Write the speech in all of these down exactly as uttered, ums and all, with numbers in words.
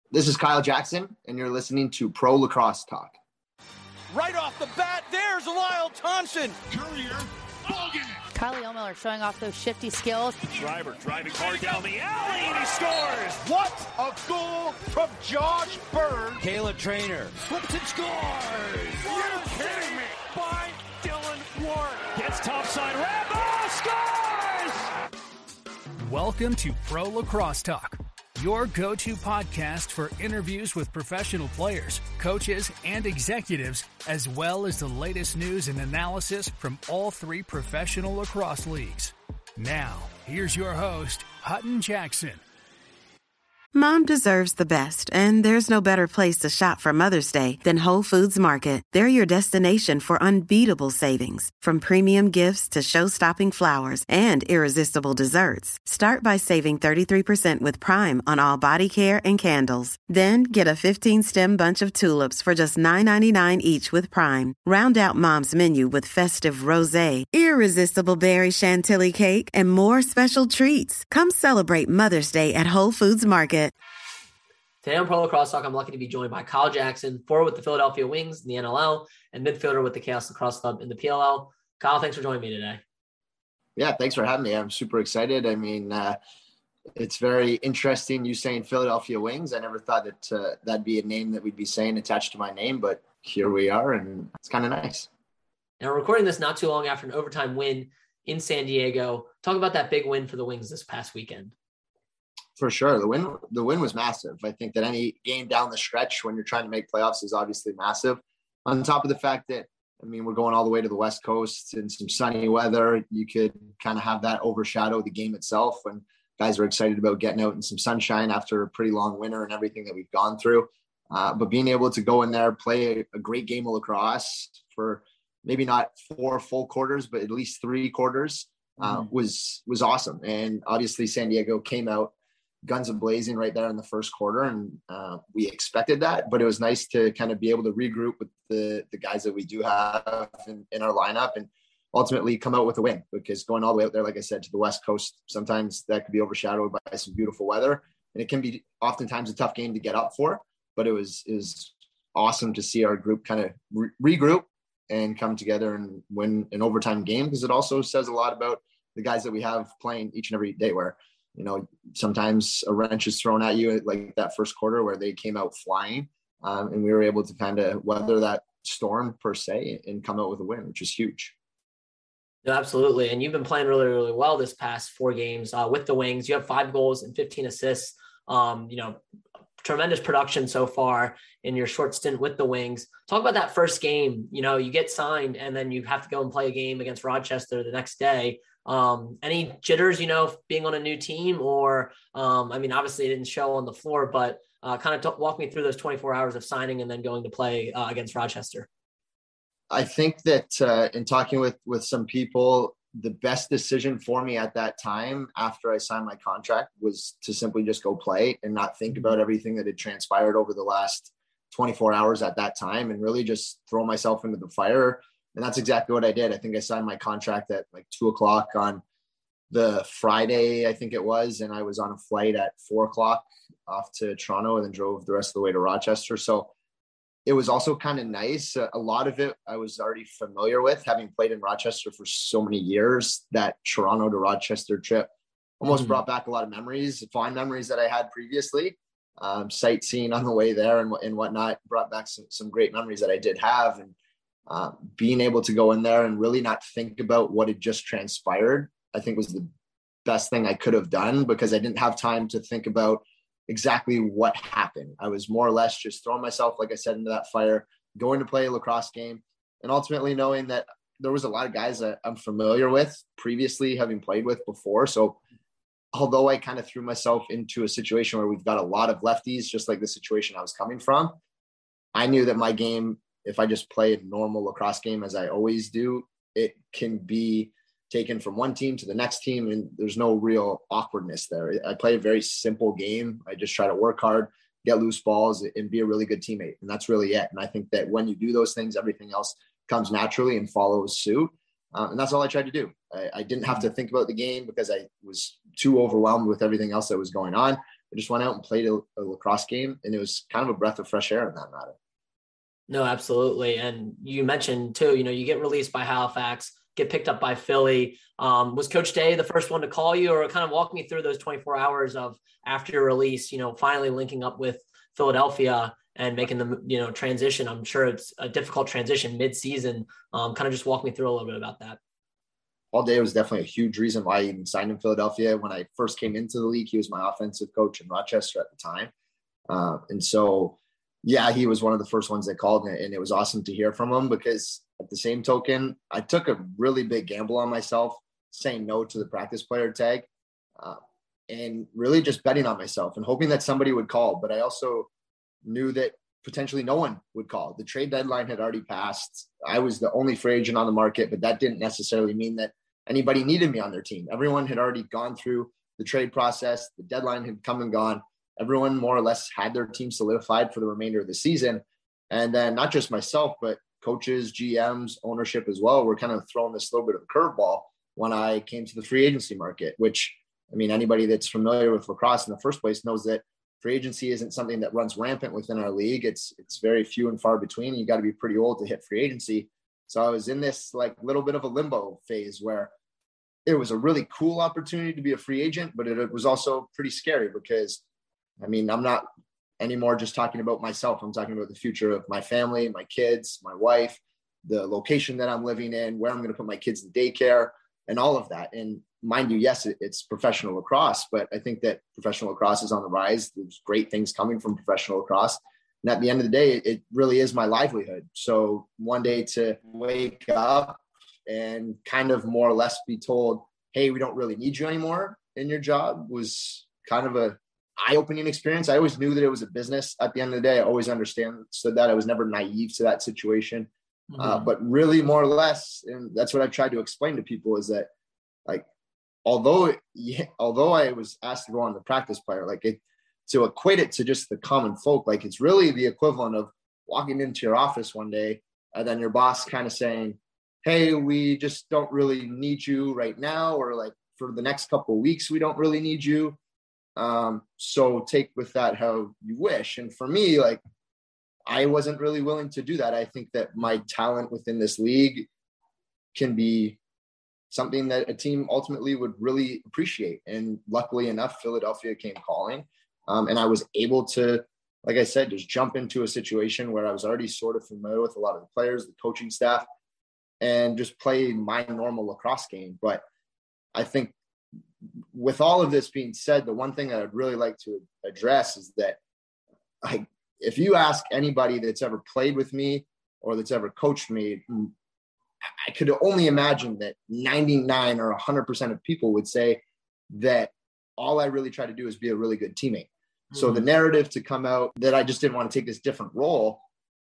This is Kyle Jackson, and you're listening to Pro Lacrosse Talk. Right off the bat, there's Lyle Thompson. Courier, Bogan. Carly O'Miller showing off those shifty skills. Driver driving hard down the alley, and he scores. What a goal from Josh Bird. Caleb Trainer Flips and scores. You're kidding me. By Dylan Ward. Gets topside wrap. Oh, scores! Welcome to Pro Lacrosse Talk, your go-to podcast for interviews with professional players, coaches, and executives, as well as the latest news and analysis from all three professional lacrosse leagues. Now, here's your host, Hutton Jackson. Mom deserves the best, and there's no better place to shop for Mother's Day than Whole Foods Market. They're your destination for unbeatable savings, from premium gifts to show-stopping flowers and irresistible desserts. Start by saving thirty-three percent with Prime on all body care and candles. Then get a fifteen-stem bunch of tulips for just nine ninety-nine each with Prime. Round out Mom's menu with festive rosé, irresistible berry chantilly cake, and more special treats. Come celebrate Mother's Day at Whole Foods Market. Today on Pro Lacrosse Talk, I'm lucky to be joined by Kyle Jackson, forward with the Philadelphia Wings in the N L L, and midfielder with the Chaos Lacrosse Club in the P L L. Kyle, thanks for joining me today. Yeah, thanks for having me. I'm super excited. I mean, uh, it's very interesting you saying Philadelphia Wings. I never thought that uh, that'd be a name that we'd be saying attached to my name, but here we are, and it's kind of nice. Now, we're recording this not too long after an overtime win in San Diego. Talk about that big win for the Wings this past weekend. For sure. The win, the win was massive. I think that any game down the stretch when you're trying to make playoffs is obviously massive. On top of the fact that, I mean, we're going all the way to the West Coast in some sunny weather. You could kind of have that overshadow the game itself when guys are excited about getting out in some sunshine after a pretty long winter and everything that we've gone through. Uh, but being able to go in there, play a, a great game of lacrosse for maybe not four full quarters, but at least three quarters uh, mm-hmm. was, was awesome. And obviously San Diego came out guns a-blazing right there in the first quarter. And uh, we expected that, but it was nice to kind of be able to regroup with the, the guys that we do have in, in our lineup and ultimately come out with a win, because going all the way out there, like I said, to the West Coast, sometimes that could be overshadowed by some beautiful weather. And it can be oftentimes a tough game to get up for, but it was, it was awesome to see our group kind of re- regroup and come together and win an overtime game, because it also says a lot about the guys that we have playing each and every day, where you know, sometimes a wrench is thrown at you like that first quarter where they came out flying um, and we were able to kind of weather that storm per se and come out with a win, which is huge. No, absolutely. And you've been playing really, really well this past four games uh, with the Wings. You have five goals and fifteen assists. Um, you know, tremendous production so far in your short stint with the Wings. Talk about that first game. You know, you get signed and then you have to go and play a game against Rochester the next day. Um, any jitters, you know, being on a new team or, um, I mean, obviously it didn't show on the floor, but uh, kind of t- walk me through those twenty-four hours of signing and then going to play uh, against Rochester. I think that uh, in talking with, with some people, the best decision for me at that time after I signed my contract was to simply just go play and not think about everything that had transpired over the last twenty-four hours at that time and really just throw myself into the fire. And that's exactly what I did. I think I signed my contract at like two o'clock on the Friday, I think it was. And I was on a flight at four o'clock off to Toronto and then drove the rest of the way to Rochester. So it was also kind of nice. A lot of it I was already familiar with, having played in Rochester for so many years. That Toronto to Rochester trip almost mm-hmm. brought back a lot of memories, fond memories that I had previously. Um, sightseeing on the way there and, and whatnot brought back some, some great memories that I did have. And Uh, being able to go in there and really not think about what had just transpired, I think was the best thing I could have done, because I didn't have time to think about exactly what happened. I was more or less just throwing myself, like I said, into that fire, going to play a lacrosse game, and ultimately knowing that there was a lot of guys that I'm familiar with previously, having played with before. So although I kind of threw myself into a situation where we've got a lot of lefties, just like the situation I was coming from, I knew that my game, if I just play a normal lacrosse game as I always do, it can be taken from one team to the next team, and there's no real awkwardness there. I play a very simple game. I just try to work hard, get loose balls, and be a really good teammate. And that's really it. And I think that when you do those things, everything else comes naturally and follows suit. Uh, and that's all I tried to do. I, I didn't have to think about the game because I was too overwhelmed with everything else that was going on. I just went out and played a, a lacrosse game, and it was kind of a breath of fresh air in that matter. No, absolutely. And you mentioned too, you know, you get released by Halifax, get picked up by Philly. Um, was Coach Day the first one to call you, or kind of walk me through those twenty-four hours of after your release, you know, finally linking up with Philadelphia and making the, you know, transition? I'm sure it's a difficult transition mid-season. Um, kind of just walk me through a little bit about that. Paul Day was definitely a huge reason why I even signed in Philadelphia. When I first came into the league, he was my offensive coach in Rochester at the time. Uh, and so, yeah, he was one of the first ones that called, and it was awesome to hear from him, because at the same token, I took a really big gamble on myself, saying no to the practice player tag, uh, and really just betting on myself and hoping that somebody would call. But I also knew that potentially no one would call. The trade deadline had already passed. I was the only free agent on the market, but that didn't necessarily mean that anybody needed me on their team. Everyone had already gone through the trade process. The deadline had come and gone. Everyone more or less had their team solidified for the remainder of the season. And then not just myself, but coaches, G Ms, ownership as well, were kind of throwing this little bit of a curveball when I came to the free agency market, which, I mean, anybody that's familiar with lacrosse in the first place knows that free agency isn't something that runs rampant within our league. It's it's very few and far between. You got to be pretty old to hit free agency. So I was in this like little bit of a limbo phase where it was a really cool opportunity to be a free agent, but it, it was also pretty scary because, I mean, I'm not anymore just talking about myself. I'm talking about the future of my family, my kids, my wife, the location that I'm living in, where I'm going to put my kids in daycare, and all of that. And mind you, yes, it, it's professional lacrosse, but I think that professional lacrosse is on the rise. There's great things coming from professional lacrosse. And at the end of the day, it, it really is my livelihood. So one day to wake up and kind of more or less be told, hey, we don't really need you anymore in your job, was kind of a eye-opening experience. I always knew that it was a business. At the end of the day, I always understood that. I was never naive to that situation. Mm-hmm. Uh, but really, more or less, and that's what I've tried to explain to people, is that, like, although yeah, although I was asked to go on the practice player, like, it, to equate it to just the common folk, like, it's really the equivalent of walking into your office one day and then your boss kind of saying, hey, we just don't really need you right now, or like for the next couple of weeks, we don't really need you. Um, so take with that how you wish. And for me, like, I wasn't really willing to do that. I think that my talent within this league can be something that a team ultimately would really appreciate. And luckily enough, Philadelphia came calling. Um, and I was able to, like I said, just jump into a situation where I was already sort of familiar with a lot of the players, the coaching staff, and just play my normal lacrosse game. But I think with all of this being said, the one thing that I'd really like to address is that, I, if you ask anybody that's ever played with me or that's ever coached me, I could only imagine that ninety-nine or one hundred percent of people would say that all I really try to do is be a really good teammate. Mm-hmm. So the narrative to come out that I just didn't want to take this different role,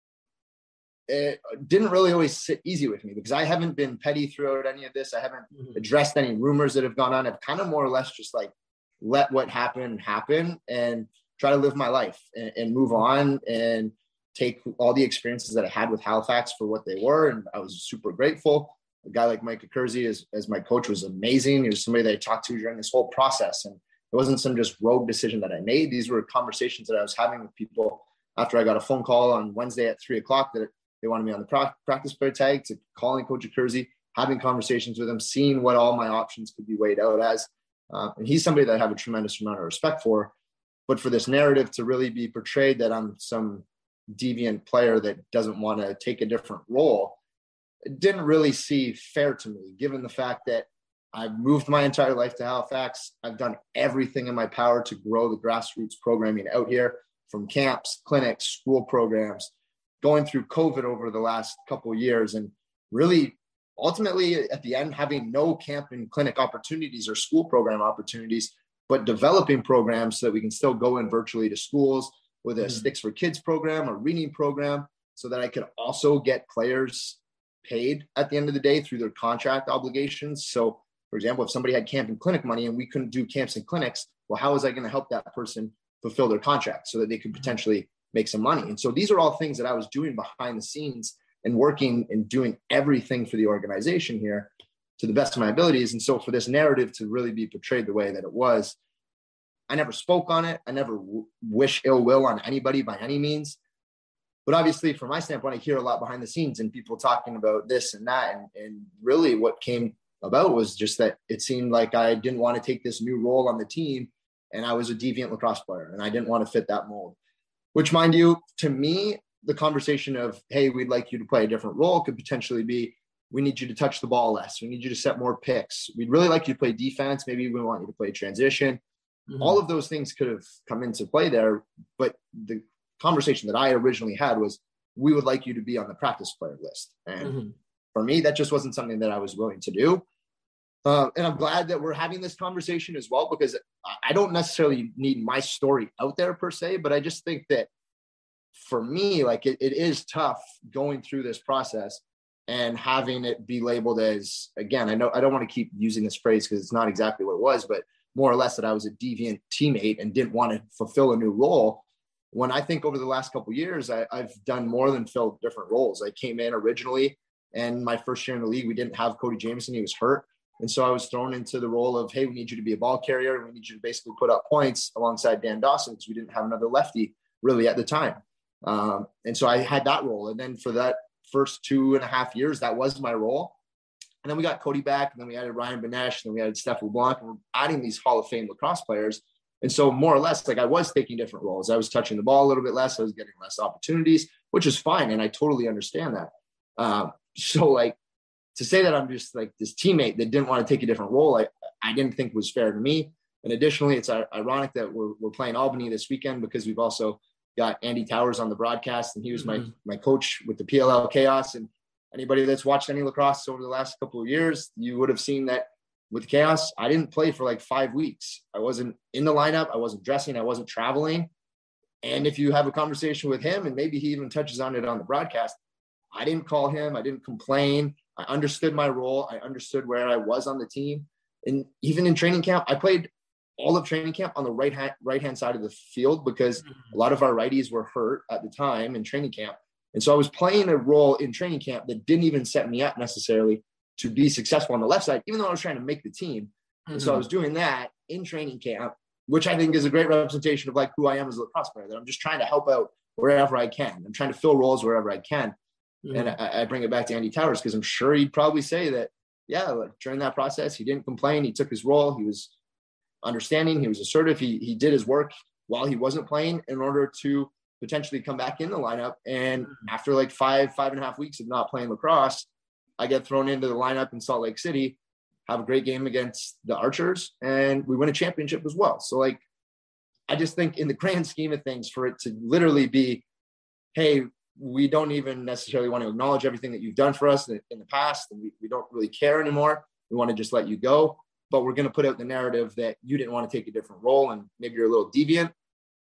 it didn't really always sit easy with me, because I haven't been petty throughout any of this. I haven't mm-hmm. addressed any rumors that have gone on. I've kind of more or less just like let what happened happen and try to live my life and, and move on and take all the experiences that I had with Halifax for what they were. And I was super grateful. A guy like Mike Kersey as, as my coach was amazing. He was somebody that I talked to during this whole process. And it wasn't some just rogue decision that I made. These were conversations that I was having with people after I got a phone call on Wednesday at three o'clock that they wanted me on the pra- practice player tag, to calling Coach Kersey, having conversations with him, seeing what all my options could be weighed out as. Uh, and he's somebody that I have a tremendous amount of respect for. But for this narrative to really be portrayed that I'm some deviant player that doesn't want to take a different role, it didn't really seem fair to me, given the fact that I've moved my entire life to Halifax. I've done everything in my power to grow the grassroots programming out here, from camps, clinics, school programs, going through COVID over the last couple of years, and really ultimately at the end having no camp and clinic opportunities or school program opportunities, but developing programs so that we can still go in virtually to schools with a mm-hmm. Sticks for Kids program, a reading program, so that I could also get players paid at the end of the day through their contract obligations. So, for example, if somebody had camp and clinic money and we couldn't do camps and clinics, well, how was I going to help that person fulfill their contract so that they could potentially make some money? And so these are all things that I was doing behind the scenes and working and doing everything for the organization here to the best of my abilities. And so for this narrative to really be portrayed the way that it was, I never spoke on it. I never w- wish ill will on anybody by any means. But obviously, from my standpoint, I hear a lot behind the scenes and people talking about this and that. And, and really what came about was just that it seemed like I didn't want to take this new role on the team, and I was a deviant lacrosse player, and I didn't want to fit that mold. Which, mind you, to me, the conversation of, hey, we'd like you to play a different role could potentially be, we need you to touch the ball less. We need you to set more picks. We'd really like you to play defense. Maybe we want you to play transition. Mm-hmm. All of those things could have come into play there. But the conversation that I originally had was, we would like you to be on the practice player list. And mm-hmm. for me, that just wasn't something that I was willing to do. Uh, and I'm glad that we're having this conversation as well, because I don't necessarily need my story out there per se, but I just think that for me, like it, it is tough going through this process and having it be labeled as, again, I know I don't want to keep using this phrase because it's not exactly what it was, but more or less that I was a deviant teammate and didn't want to fulfill a new role. When I think over the last couple of years, I, I've done more than fill different roles. I came in originally, and my first year in the league, we didn't have Cody Jamieson. He was hurt. And so I was thrown into the role of, hey, we need you to be a ball carrier. And we need you to basically put up points alongside Dan Dawson, because we didn't have another lefty really at the time. Um, and so I had that role. And then for that first two and a half years, that was my role. And then we got Cody back, and then we added Ryan Benesh, and then we added Steph LeBlanc, and we're adding these Hall of Fame lacrosse players. And so more or less, like I was taking different roles. I was touching the ball a little bit less. I was getting less opportunities, which is fine. And I totally understand that. Um, so like, to say that I'm just like this teammate that didn't want to take a different role, I, I didn't think was fair to me. And additionally, it's ironic that we're, we're playing Albany this weekend, because we've also got Andy Towers on the broadcast, and he was mm-hmm. my, my coach with the P L L Chaos. And anybody that's watched any lacrosse over the last couple of years, you would have seen that with Chaos, I didn't play for like five weeks. I wasn't in the lineup. I wasn't dressing. I wasn't traveling. And if you have a conversation with him, and maybe he even touches on it on the broadcast, I didn't call him. I didn't complain. I understood my role. I understood where I was on the team. And even in training camp, I played all of training camp on the right hand, right hand side of the field, because a lot of our righties were hurt at the time in training camp. And so I was playing a role in training camp that didn't even set me up necessarily to be successful on the left side, even though I was trying to make the team. Mm-hmm. And so I was doing that in training camp, which I think is a great representation of like who I am as a lacrosse player, that I'm just trying to help out wherever I can. I'm trying to fill roles wherever I can. Mm-hmm. And I, I bring it back to Andy Towers, because I'm sure he'd probably say that, yeah, like during that process, he didn't complain. He took his role. He was understanding. He was assertive. He he did his work while he wasn't playing in order to potentially come back in the lineup. And mm-hmm. after like five, five and a half weeks of not playing lacrosse, I get thrown into the lineup in Salt Lake City, have a great game against the Archers, and we win a championship as well. So like, I just think in the grand scheme of things, for it to literally be, hey, we don't even necessarily want to acknowledge everything that you've done for us in, in the past, and we, we don't really care anymore. We want to just let you go, but we're going to put out the narrative that you didn't want to take a different role, and maybe you're a little deviant.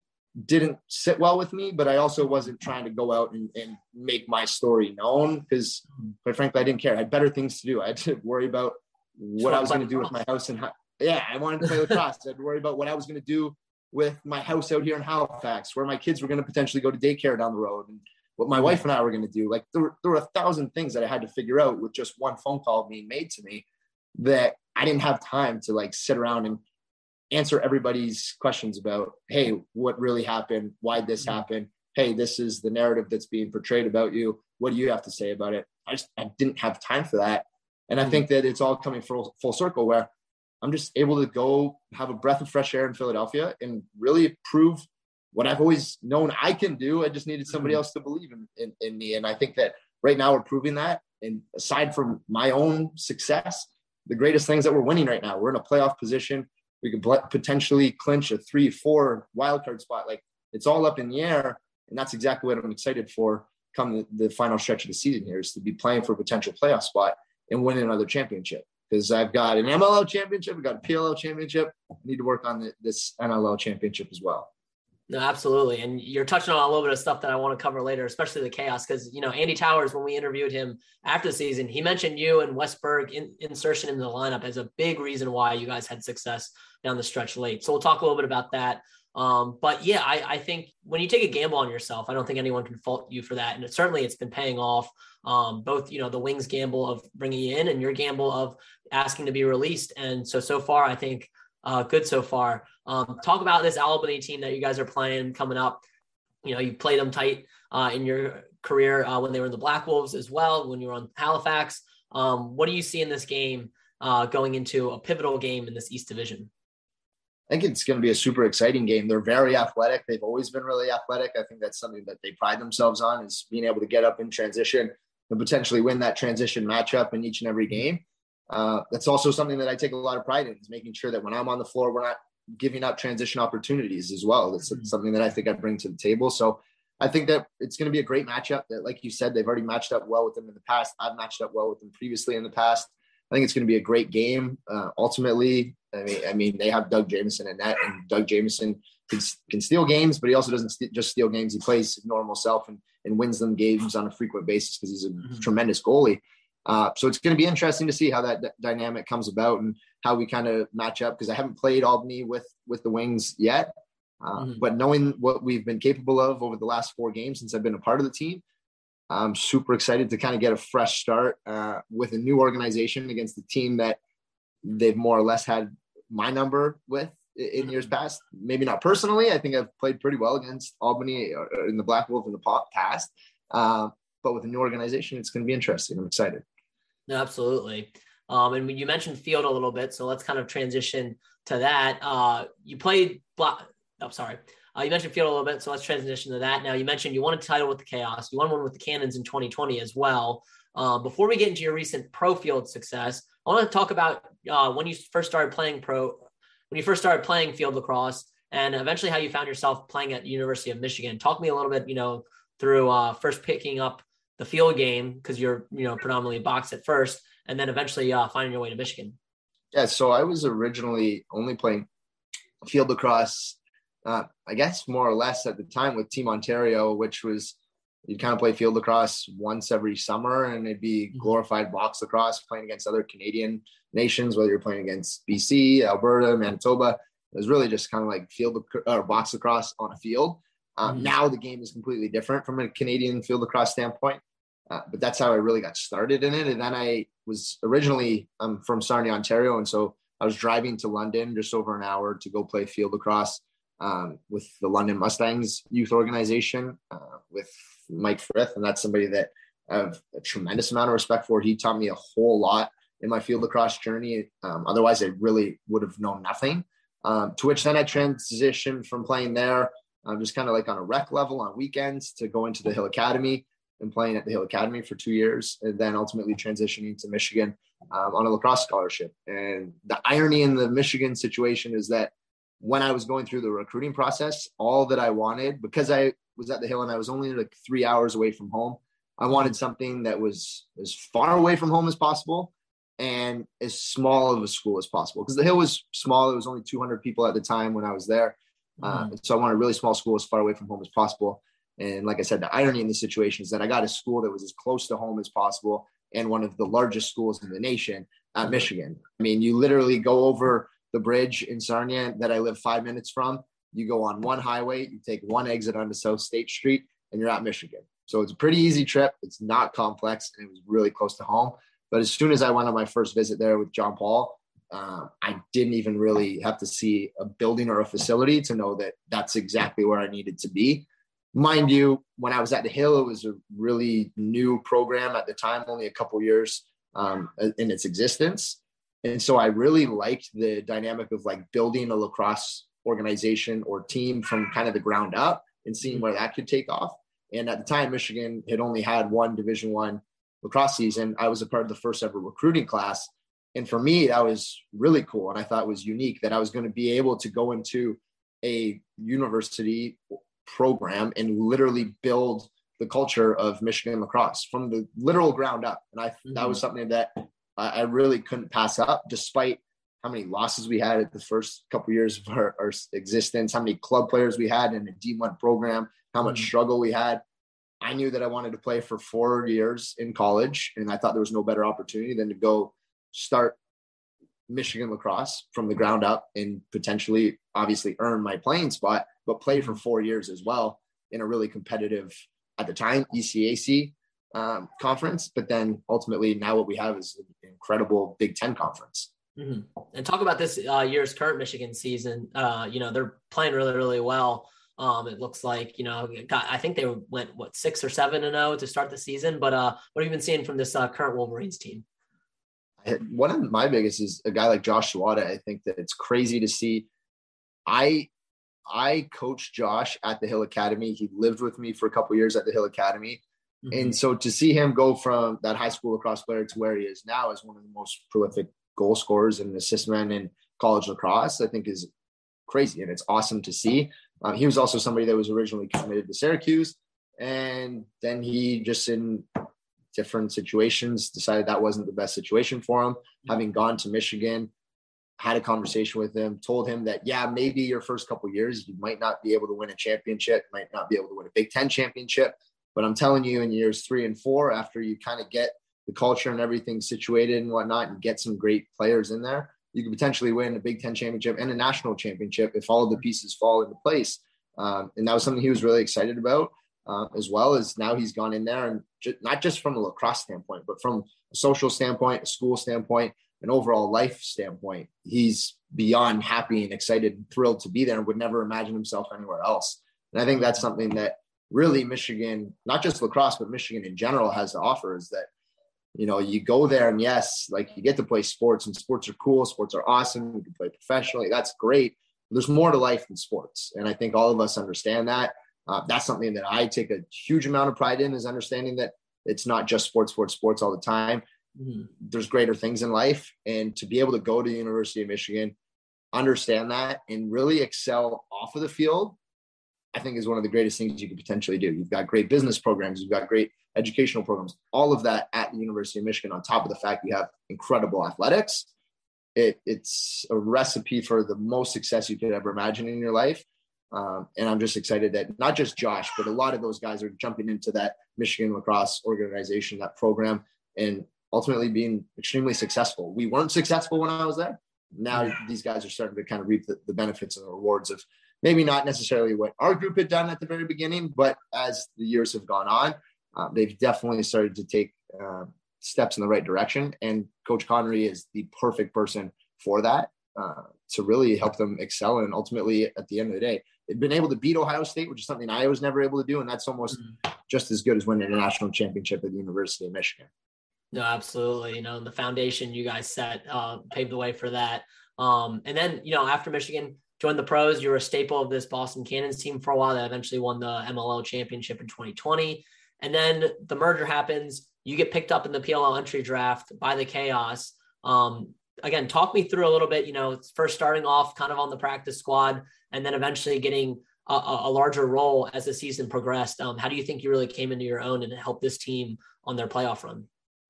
Didn't sit well with me, but I also wasn't trying to go out and, and make my story known, because quite frankly, I didn't care. I had better things to do. I had to worry about what I was going to do with my house. And yeah, I wanted to play lacrosse. I had to worry about what I was going to do with my house out here in Halifax, where my kids were going to potentially go to daycare down the road, and what my wife and I were going to do. Like there were, there were a thousand things that I had to figure out with just one phone call being made to me, that I didn't have time to like sit around and answer everybody's questions about, hey, what really happened? Why'd this happen? Hey, this is the narrative that's being portrayed about you. What do you have to say about it? I just, I didn't have time for that. And I think that it's all coming full, full circle, where I'm just able to go have a breath of fresh air in Philadelphia and really prove what I've always known I can do. I just needed somebody else to believe in, in, in me. And I think that right now we're proving that. And aside from my own success, the greatest things that we're winning right now, we're in a playoff position. We could potentially clinch a three, four wildcard spot. Like it's all up in the air. And that's exactly what I'm excited for come the, the final stretch of the season here, is to be playing for a potential playoff spot and win another championship. Because I've got an M L L championship, I've got a P L L championship. I need to work on the, this N L L championship as well. No, absolutely. And you're touching on a little bit of stuff that I want to cover later, especially the chaos. Because, you know, Andy Towers, when we interviewed him after the season, he mentioned you and Westberg in, insertion in the lineup as a big reason why you guys had success down the stretch late. So we'll talk a little bit about that. Um, but yeah, I, I think when you take a gamble on yourself, I don't think anyone can fault you for that. And it, certainly it's been paying off. Um, both, you know, the Wings gamble of bringing you in and your gamble of asking to be released. And so, so far, I think uh, good so far. Um, talk about this Albany team that you guys are playing coming up. You know, you played them tight uh, in your career uh, when they were in the Black Wolves as well, when you were on Halifax. Um, what do you see in this game uh, going into a pivotal game in this East Division? I think it's going to be a super exciting game. They're very athletic. They've always been really athletic. I think that's something that they pride themselves on, is being able to get up in transition and potentially win that transition matchup in each and every game. Uh, that's also something that I take a lot of pride in, is making sure that when I'm on the floor, we're not giving up transition opportunities as well. That's mm-hmm. something that I think I bring to the table. So I think that it's going to be a great matchup. That, like you said, they've already matched up well with them in the past. I've matched up well with them previously in the past. I think it's going to be a great game. Uh, ultimately, I mean, I mean, they have Doug Jamieson in net, and Doug Jamieson can, can steal games, but he also doesn't st- just steal games. He plays his normal self and, and wins them games on a frequent basis because he's a mm-hmm. tremendous goalie. Uh, so it's going to be interesting to see how that d- dynamic comes about and how we kind of match up, because I haven't played Albany with, with the Wings yet. Uh, mm-hmm. But knowing what we've been capable of over the last four games since I've been a part of the team, I'm super excited to kind of get a fresh start uh, with a new organization against the team that they've more or less had my number with in years past. Maybe not personally. I think I've played pretty well against Albany in the Black Wolf in the past. Uh, but with a new organization, it's going to be interesting. I'm excited. No, absolutely. Um, and you mentioned field a little bit, so let's kind of transition to that. Uh, you played Black. I'm oh, sorry. Uh, you mentioned field a little bit, so let's transition to that. Now, you mentioned you won a title with the Chaos. You won one with the Cannons in twenty twenty as well. Um, before we get into your recent pro field success, I want to talk about uh, when you first started playing pro, when you first started playing field lacrosse, and eventually how you found yourself playing at the University of Michigan. Talk to me a little bit, you know, through uh, first picking up the field game, because you're, you know, predominantly boxed at first, and then eventually uh, finding your way to Michigan. Yeah, so I was originally only playing field lacrosse, Uh, I guess more or less at the time with Team Ontario, which was you'd kind of play field lacrosse once every summer, and it'd be glorified box lacrosse playing against other Canadian nations, whether you're playing against B C, Alberta, Manitoba. It was really just kind of like field or box lacrosse on a field. Um, mm-hmm. Now the game is completely different from a Canadian field lacrosse standpoint, uh, but that's how I really got started in it. And then I was originally I'm from Sarnia, Ontario, and so I was driving to London just over an hour to go play field lacrosse Um, with the London Mustangs youth organization uh, with Mike Frith. And that's somebody that I have a tremendous amount of respect for. He taught me a whole lot in my field lacrosse journey. Um, otherwise, I really would have known nothing. Um, to which then I transitioned from playing there, um, just kind of like on a rec level on weekends, to go into the Hill Academy and playing at the Hill Academy for two years. And then ultimately transitioning to Michigan um, on a lacrosse scholarship. And the irony in the Michigan situation is that when I was going through the recruiting process, all that I wanted, because I was at the Hill and I was only like three hours away from home, I wanted something that was as far away from home as possible and as small of a school as possible. Because the Hill was small. It was only two hundred people at the time when I was there. Mm-hmm. Uh, so I wanted a really small school as far away from home as possible. And like I said, the irony in the situation is that I got a school that was as close to home as possible and one of the largest schools in the nation at mm-hmm. Michigan. I mean, you literally go over the bridge in Sarnia that I live five minutes from. You go on one highway, you take one exit onto South State Street, and you're at Michigan. So it's a pretty easy trip. It's not complex, and it was really close to home. But as soon as I went on my first visit there with John Paul, uh, I didn't even really have to see a building or a facility to know that that's exactly where I needed to be. Mind you, when I was at the Hill, it was a really new program at the time, only a couple years um, in its existence. And so I really liked the dynamic of like building a lacrosse organization or team from kind of the ground up and seeing where that could take off. And at the time, Michigan had only had one Division One lacrosse season. I was a part of the first ever recruiting class. And for me, that was really cool. And I thought it was unique that I was going to be able to go into a university program and literally build the culture of Michigan lacrosse from the literal ground up. And I, mm-hmm. that was something that I really couldn't pass up, despite how many losses we had at the first couple of years of our, our existence, how many club players we had in a D one program, how much mm-hmm. struggle we had. I knew that I wanted to play for four years in college, and I thought there was no better opportunity than to go start Michigan lacrosse from the ground up and potentially, obviously, earn my playing spot, but play for four years as well in a really competitive, at the time, E C A C um, conference. But then ultimately now what we have is an incredible Big Ten conference. Mm-hmm. And talk about this uh, year's current Michigan season. Uh, you know, they're playing really, really well. Um, it looks like, you know, got, I think they went, what, six or seven and oh to start the season. But uh, what have you been seeing from this uh, current Wolverines team? One of my biggest is a guy like Josh Suwada. I think that it's crazy to see. I I coached Josh at the Hill Academy. He lived with me for a couple of years at the Hill Academy. Mm-hmm. And so to see him go from that high school lacrosse player to where he is now as one of the most prolific goal scorers and assist men in college lacrosse, I think is crazy. And it's awesome to see. Um, he was also somebody that was originally committed to Syracuse. And then he just in different situations decided that wasn't the best situation for him. Mm-hmm. Having gone to Michigan, had a conversation with him, told him that, yeah, maybe your first couple of years, you might not be able to win a championship, might not be able to win a Big Ten championship. But I'm telling you, in years three and four, after you kind of get the culture and everything situated and whatnot and get some great players in there, you could potentially win a Big Ten championship and a national championship if all of the pieces fall into place. Um, and that was something he was really excited about, uh, as well as now he's gone in there and ju- not just from a lacrosse standpoint, but from a social standpoint, a school standpoint, an overall life standpoint. He's beyond happy and excited and thrilled to be there and would never imagine himself anywhere else. And I think that's something that really Michigan, not just lacrosse, but Michigan in general has to offer is that, you know, you go there and yes, like you get to play sports and sports are cool. Sports are awesome. You can play professionally. That's great. There's more to life than sports. And I think all of us understand that. Uh, that's something that I take a huge amount of pride in, is understanding that it's not just sports, sports, sports all the time. Mm-hmm. There's greater things in life. And to be able to go to the University of Michigan, understand that and really excel off of the field, I think is one of the greatest things you could potentially do. You've got great business programs. You've got great educational programs, all of that at the University of Michigan, on top of the fact you have incredible athletics. It, it's a recipe for the most success you could ever imagine in your life. Um, and I'm just excited that not just Josh, but a lot of those guys are jumping into that Michigan lacrosse organization, that program, and ultimately being extremely successful. We weren't successful when I was there. Now these guys are starting to kind of reap the, the benefits and the rewards of maybe not necessarily what our group had done at the very beginning, but as the years have gone on, uh, they've definitely started to take uh, steps in the right direction. And Coach Connery is the perfect person for that, uh, to really help them excel. And ultimately, at the end of the day, they've been able to beat Ohio State, which is something I was never able to do. And that's almost mm-hmm. just as good as winning a national championship at the University of Michigan. No, absolutely. You know, the foundation you guys set uh, paved the way for that. Um, and then, you know, after Michigan joined the pros, you were a staple of this Boston Cannons team for a while that eventually won the M L L championship in twenty twenty. And then the merger happens. You get picked up in the P L L entry draft by the Chaos. Um, again, talk me through a little bit, you know, first starting off kind of on the practice squad and then eventually getting a, a larger role as the season progressed. Um, how do you think you really came into your own and helped this team on their playoff run?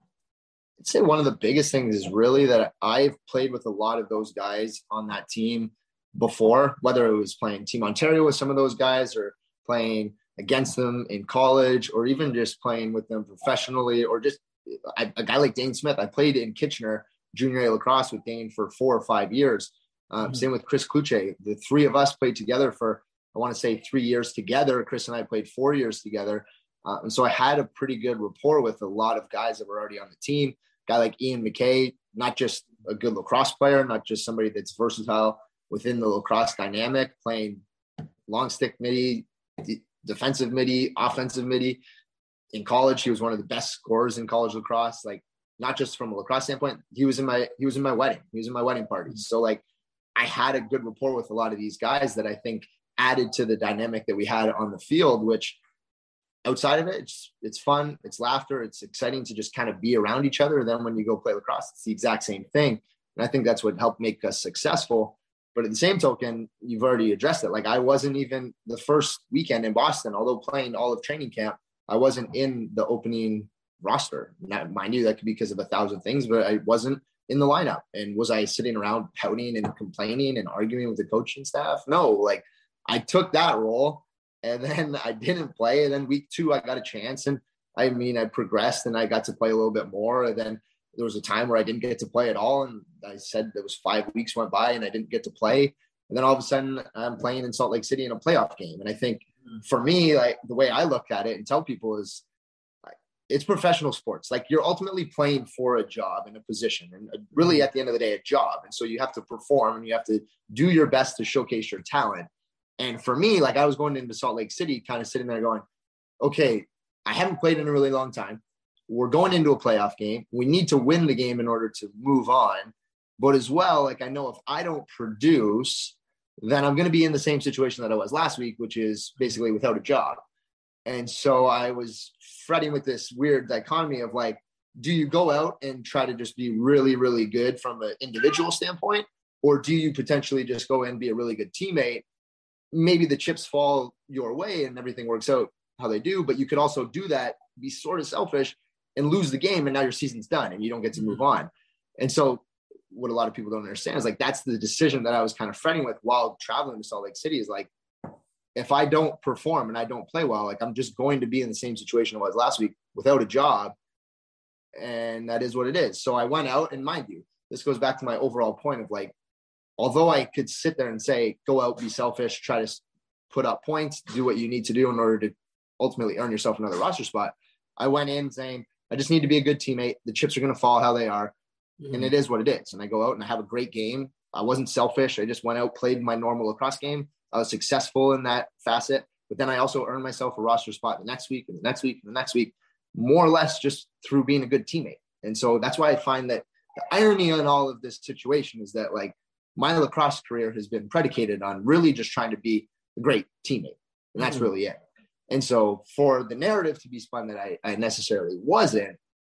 I'd say one of the biggest things is really that I've played with a lot of those guys on that team before, whether it was playing Team Ontario with some of those guys or playing against them in college or even just playing with them professionally, or just a, a guy like Dane Smith. I played in Kitchener junior A lacrosse with Dane for four or five years. Um, mm-hmm. Same with Chris Kluche. The three of us played together for, I want to say three years together. Chris and I played four years together. Uh, and so I had a pretty good rapport with a lot of guys that were already on the team. A guy like Ian McKay, not just a good lacrosse player, not just somebody that's versatile within the lacrosse dynamic, playing long stick midi, d- defensive midi, offensive midi. In college, he was one of the best scorers in college lacrosse. Like, not just from a lacrosse standpoint, he was in my he was in my wedding. He was in my wedding party. So like, I had a good rapport with a lot of these guys that I think added to the dynamic that we had on the field, which outside of it, it's, it's fun, it's laughter, it's exciting to just kind of be around each other. Then when you go play lacrosse, it's the exact same thing. And I think that's what helped make us successful. But at the same token, you've already addressed it. Like, I wasn't even the first weekend in Boston, although playing all of training camp, I wasn't in the opening roster. Now, mind you, that could be because of a thousand things, but I wasn't in the lineup. And was I sitting around pouting and complaining and arguing with the coaching staff? No, like, I took that role and then I didn't play. And then week two, I got a chance. And I mean, I progressed and I got to play a little bit more. And then there was a time where I didn't get to play at all. And I said there was five weeks went by and I didn't get to play. And then all of a sudden I'm playing in Salt Lake City in a playoff game. And I think for me, like, the way I look at it and tell people is, it's professional sports. Like you're ultimately playing for a job and a position, and really at the end of the day, a job. And so you have to perform and you have to do your best to showcase your talent. And for me, like I was going into Salt Lake City, kind of sitting there going, okay, I haven't played in a really long time. We're going into a playoff game. We need to win the game in order to move on. But as well, like I know if I don't produce, then I'm going to be in the same situation that I was last week, which is basically without a job. And so I was fretting with this weird dichotomy of like, do you go out and try to just be really, really good from an individual standpoint? Or do you potentially just go in and be a really good teammate? Maybe the chips fall your way and everything works out how they do, but you could also do that, be sort of selfish and lose the game. And now your season's done and you don't get to move on. And so what a lot of people don't understand is like, that's the decision that I was kind of fretting with while traveling to Salt Lake City is like, if I don't perform and I don't play well, like I'm just going to be in the same situation I was last week without a job. And that is what it is. So I went out, and mind you, this goes back to my overall point of like, although I could sit there and say, go out, be selfish, try to put up points, do what you need to do in order to ultimately earn yourself another roster spot. I went in saying, I just need to be a good teammate. The chips are going to fall how they are. Mm-hmm. And it is what it is. And I go out and I have a great game. I wasn't selfish. I just went out, played my normal lacrosse game. I was successful in that facet, but then I also earned myself a roster spot the next week and the next week and the next week, more or less just through being a good teammate. And so that's why I find that the irony in all of this situation is that like my lacrosse career has been predicated on really just trying to be a great teammate. And that's mm-hmm. really it. And so for the narrative to be spun that I, I necessarily wasn't,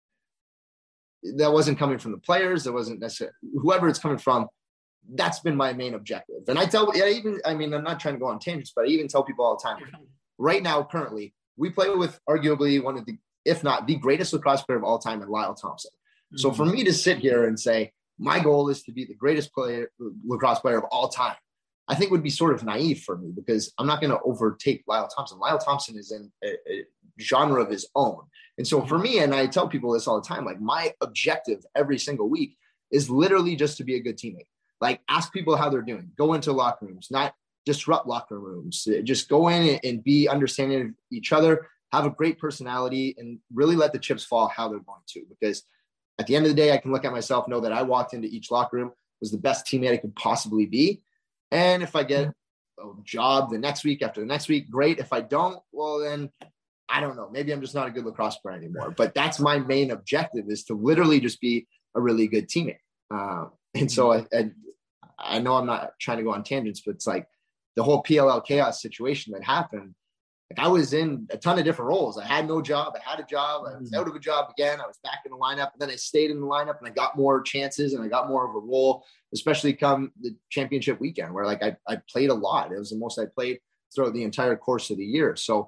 that wasn't coming from the players. That wasn't necessarily whoever it's coming from. That's been my main objective. And I tell, I even, I mean, I'm not trying to go on tangents, but I even tell people all the time, right now, currently, we play with arguably one of the, if not the greatest lacrosse player of all time in Lyle Thompson. Mm-hmm. So for me to sit here and say, my goal is to be the greatest player, lacrosse player of all time, I think would be sort of naive for me because I'm not going to overtake Lyle Thompson. Lyle Thompson is in a, a genre of his own. And so for me, and I tell people this all the time, like my objective every single week is literally just to be a good teammate. Like ask people how they're doing, go into locker rooms, not disrupt locker rooms, just go in and be understanding of each other, have a great personality and really let the chips fall how they're going to, because at the end of the day, I can look at myself, know that I walked into each locker room, was the best teammate I could possibly be. And if I get a job the next week after the next week, great. If I don't, well, then I don't know. Maybe I'm just not a good lacrosse player anymore. But that's my main objective is to literally just be a really good teammate. Um, and so I, I, I know I'm not trying to go on tangents, but it's like the whole P L L chaos situation that happened. Like I was in a ton of different roles. I had no job. I had a job. I was out of a job again. I was back in the lineup. And then I stayed in the lineup and I got more chances and I got more of a role, especially come the championship weekend where like I, I played a lot. It was the most I played throughout the entire course of the year. So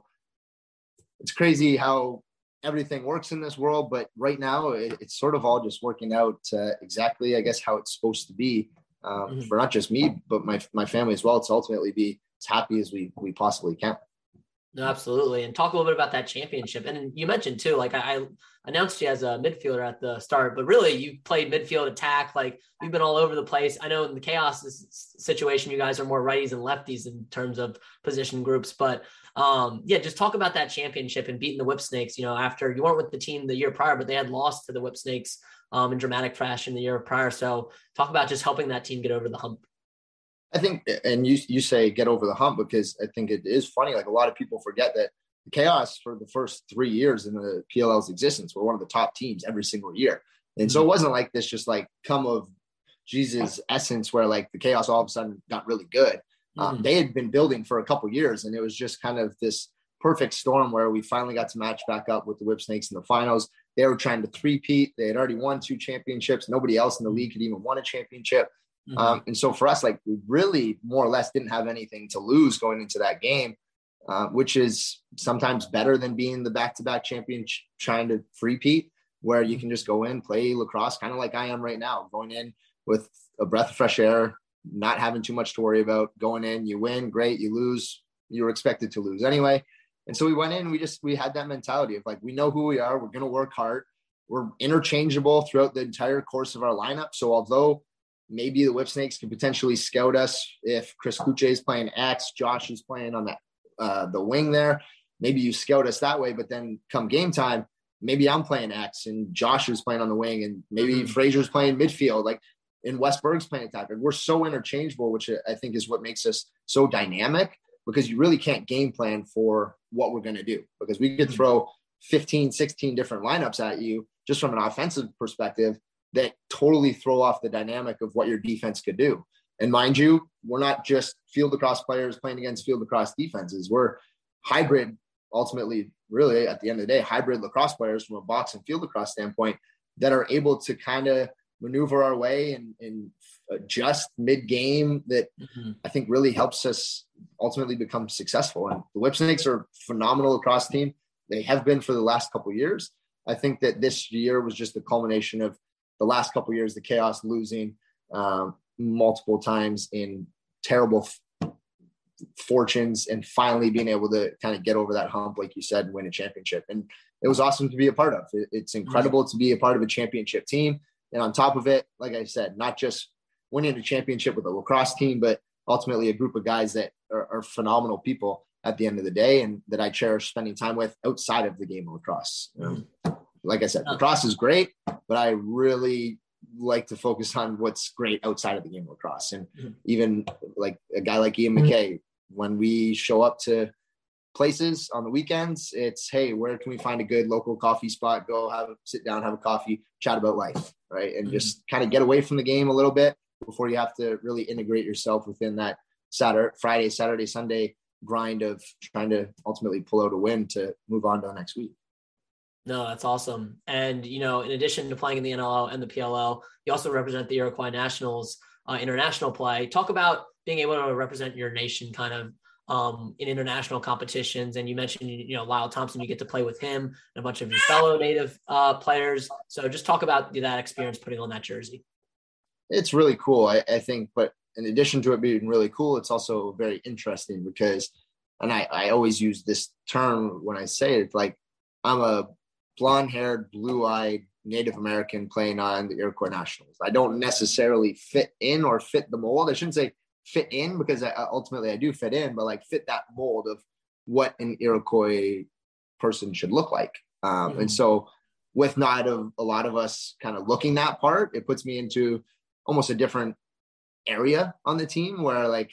it's crazy how everything works in this world. But right now it, it's sort of all just working out uh, exactly, I guess, how it's supposed to be um, mm-hmm. for not just me, but my, my family as well, to ultimately be as happy as we, we possibly can. No, absolutely. And talk a little bit about that championship. And you mentioned too, like I, I announced you as a midfielder at the start, but really you played midfield, attack, like you've been all over the place. I know in the chaos situation, you guys are more righties and lefties in terms of position groups, but um, yeah, just talk about that championship and beating the Whip Snakes, you know, after you weren't with the team the year prior, but they had lost to the Whip Snakes um, in dramatic fashion the year prior. So talk about just helping that team get over the hump. I think, and you you say get over the hump because I think it is funny. Like a lot of people forget that the Chaos for the first three years in the P L L's existence were one of the top teams every single year. And so it wasn't like this just like come of Jesus essence where like the Chaos all of a sudden got really good. Um, mm-hmm. They had been building for a couple of years and it was just kind of this perfect storm where we finally got to match back up with the Whip Snakes in the finals. They were trying to three-peat. They had already won two championships. Nobody else in the league had even won a championship. Mm-hmm. Um, and so for us, like we really more or less didn't have anything to lose going into that game, uh, which is sometimes better than being the back-to-back champion ch- trying to three-peat, where you can just go in, play lacrosse, kind of like I am right now, going in with a breath of fresh air, not having too much to worry about. Going in, you win, great. You lose, you were expected to lose anyway. And so we went in, we just, we had that mentality of like, we know who we are. We're going to work hard. We're interchangeable throughout the entire course of our lineup. So although maybe the Whip Snakes can potentially scout us if Chris Kuche is playing X, Josh is playing on that, uh, the wing there, maybe you scout us that way, but then come game time, maybe I'm playing X and Josh is playing on the wing and maybe Mm-hmm. Fraser's playing midfield, like, and Westberg's playing attack. We're so interchangeable, which I think is what makes us so dynamic, because you really can't game plan for what we're going to do, because we could throw fifteen, sixteen different lineups at you just from an offensive perspective that totally throw off the dynamic of what your defense could do. And mind you, we're not just field lacrosse players playing against field lacrosse defenses. We're hybrid, ultimately, really, at the end of the day, hybrid lacrosse players from a box and field lacrosse standpoint that are able to kind of maneuver our way and, and adjust mid-game that mm-hmm. I think really helps us ultimately become successful. And the Whipsnakes are a phenomenal lacrosse team. They have been for the last couple of years. I think that this year was just the culmination of the last couple of years, the chaos, losing um, multiple times in terrible f- fortunes, and finally being able to kind of get over that hump, like you said, and win a championship. And it was awesome to be a part of. It, it's incredible mm-hmm. to be a part of a championship team. And on top of it, like I said, not just winning a championship with a lacrosse team, but ultimately a group of guys that are, are phenomenal people at the end of the day, and that I cherish spending time with outside of the game of lacrosse. Mm-hmm. Um, like I said, lacrosse is great, but I really like to focus on what's great outside of the game of lacrosse. And mm-hmm. even like a guy like Ian McKay, mm-hmm. when we show up to places on the weekends, it's, hey, where can we find a good local coffee spot? Go have a sit down, have a coffee, chat about life, right? And mm-hmm. just kind of get away from the game a little bit before you have to really integrate yourself within that Saturday, Friday, Saturday, Sunday grind of trying to ultimately pull out a win to move on to the next week. No, that's awesome. And, you know, in addition to playing in the N L L and the P L L, you also represent the Iroquois Nationals uh, international play. Talk about being able to represent your nation kind of um, in international competitions. And you mentioned, you know, Lyle Thompson, you get to play with him and a bunch of your fellow Native uh, players. So just talk about that experience putting on that jersey. It's really cool, I, I think, but in addition to it being really cool, it's also very interesting because, and I, I always use this term when I say it, like I'm a blonde-haired, blue-eyed Native American playing on the Iroquois Nationals. I don't necessarily fit in or fit the mold. I shouldn't say fit in, because I, ultimately I do fit in, but like fit that mold of what an Iroquois person should look like. Um, mm-hmm. And so with not a, a lot of us kind of looking that part, it puts me into almost a different area on the team where like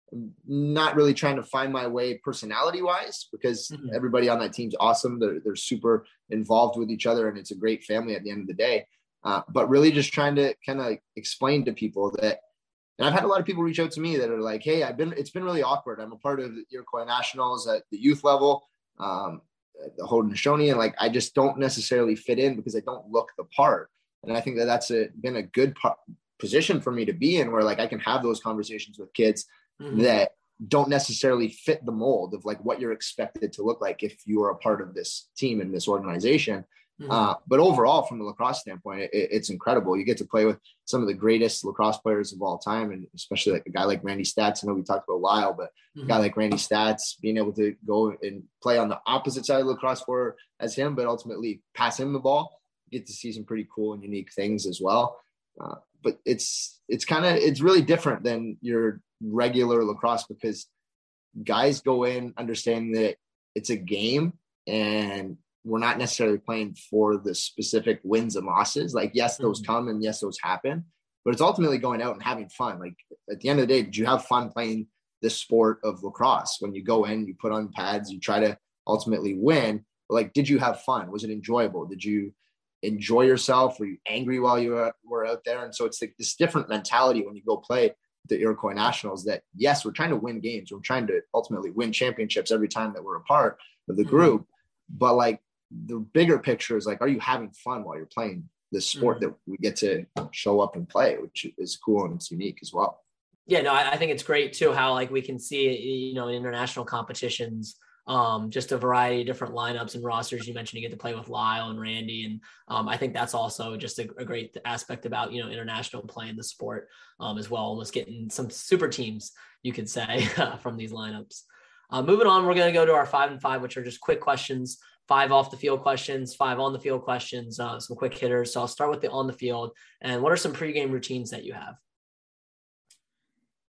not really trying to find my way personality wise, because mm-hmm. everybody on that team's awesome. They're, they're super involved with each other and it's a great family at the end of the day. Uh, but really just trying to kind of explain to people that, and I've had a lot of people reach out to me that are like, hey, I've been, it's been really awkward. I'm a part of the Iroquois Nationals at the youth level, um, the Haudenosaunee, and like, I just don't necessarily fit in because I don't look the part. And I think that that's a, been a good part, position for me to be in, where like I can have those conversations with kids mm-hmm. that don't necessarily fit the mold of like what you're expected to look like if you are a part of this team and this organization. Mm-hmm. Uh, but overall, from a lacrosse standpoint, it, it's incredible. You get to play with some of the greatest lacrosse players of all time, and especially like a guy like Randy Stats. I know we talked about Lyle, but mm-hmm. a guy like Randy Stats, being able to go and play on the opposite side of the lacrosse floor as him, but ultimately pass him the ball, you get to see some pretty cool and unique things as well. Uh, but it's, it's kind of, it's really different than your regular lacrosse, because guys go in understanding that it's a game and we're not necessarily playing for the specific wins and losses. Like, yes, those mm-hmm. come and yes, those happen, but it's ultimately going out and having fun. Like at the end of the day, did you have fun playing this sport of lacrosse? When you go in, you put on pads, you try to ultimately win. But like, did you have fun? Was it enjoyable? Did you enjoy yourself? Were you angry while you were, were out there? And so it's like this different mentality when you go play the Iroquois Nationals, that yes, we're trying to win games. We're trying to ultimately win championships every time that we're a part of the group. Mm-hmm. But like the bigger picture is like, are you having fun while you're playing this sport mm-hmm. that we get to show up and play, which is cool and it's unique as well. Yeah, no, I, I think it's great too, how like we can see, you know, in international competitions, um, just a variety of different lineups and rosters. You mentioned you get to play with Lyle and Randy. And um, I think that's also just a, a great aspect about, you know, international play in the sport um, as well, almost getting some super teams, you could say, from these lineups. Uh, moving on, we're going to go to our five and five, which are just quick questions, five off the field questions, five on the field questions, uh, some quick hitters. So I'll start with the on the field. And what are some pregame routines that you have?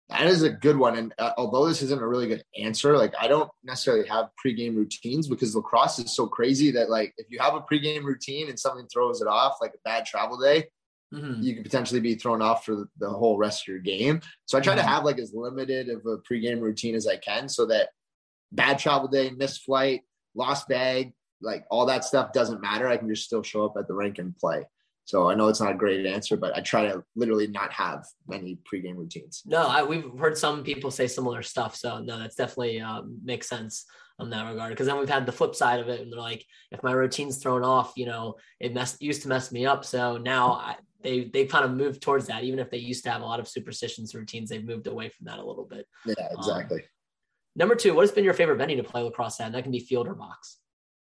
That is a good one. And uh, although this isn't a really good answer, like I don't necessarily have pregame routines because lacrosse is so crazy that like if you have a pregame routine and something throws it off, like a bad travel day, mm-hmm. you could potentially be thrown off for the, the whole rest of your game. So I try mm-hmm. to have like as limited of a pregame routine as I can so that bad travel day, missed flight, lost bag, like all that stuff doesn't matter. I can just still show up at the rink and play. So I know it's not a great answer, but I try to literally not have many pregame routines. No, I, we've heard some people say similar stuff. So no, that's definitely um, makes sense in that regard. Because then we've had the flip side of it. And they're like, if my routine's thrown off, you know, it mess, used to mess me up. So now I, they they kind of moved towards that. Even if they used to have a lot of superstitions routines, they've moved away from that a little bit. Yeah, exactly. Um, number two, what has been your favorite venue to play lacrosse at? And that can be field or box.